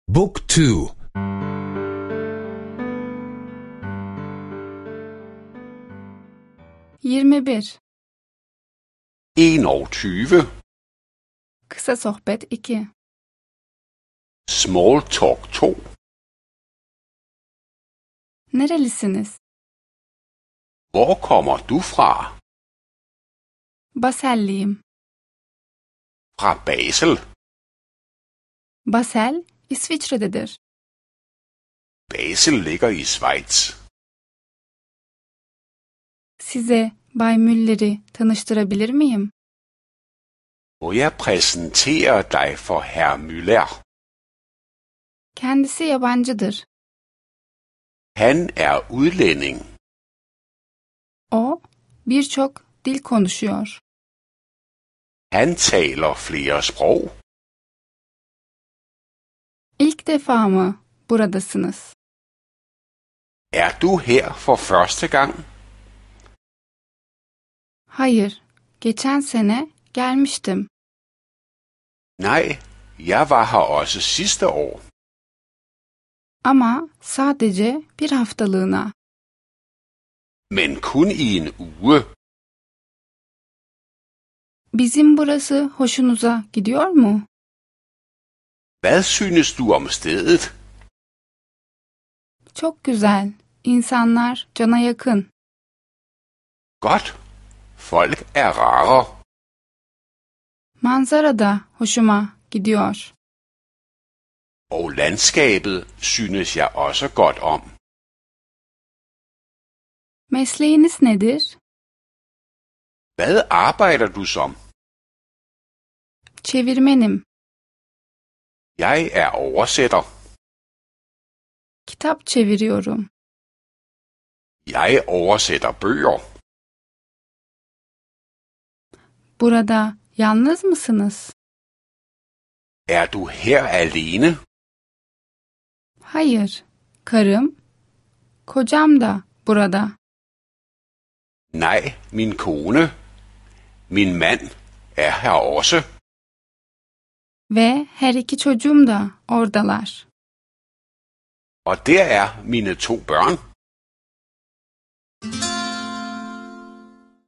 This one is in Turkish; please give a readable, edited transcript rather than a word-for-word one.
Book 2. 21. 21. Kısa sohbet 2. Small talk 2. Nerelisiniz? Hvor kommer du fra? Baselliyim. Fra Basel. Basel, İsviçre'dedir. Basel ligger i Schweiz. Size Bay Müller'i tanıştırabilir miyim? Må jeg præsentere dig for Herr Müller? Kendisi yabancıdır. Han er udlænding. O, birçok dil konuşuyor. Han taler flere sprog. İlk defa mı buradasınız? Er du her for første gang? Hayır, geçen sene gelmiştim. Nej, jeg var her også sidste år. Ama sadece bir haftalığına. Men kun i en uge. Bizim burası hoşunuza gidiyor mu? Hvad synes du om stedet? Çok güzel. İnsanlar cana yakın. Godt. Folk er rare. Manzara da hoşuma gidiyor. Og landskabet synes jeg også godt om. Mesleğiniz nedir? Hvad arbejder du som? Çevirmenim. Jeg er oversætter. Kitap çeviriyorum. Jeg oversætter bøger. Burada yalnız mısınız? Er du her alene? Hayır. Karım, kocam da burada. Nej, min kone. Min mand er her også. Ve her iki çocuğum da oradalar. Og der er mine 2 børn.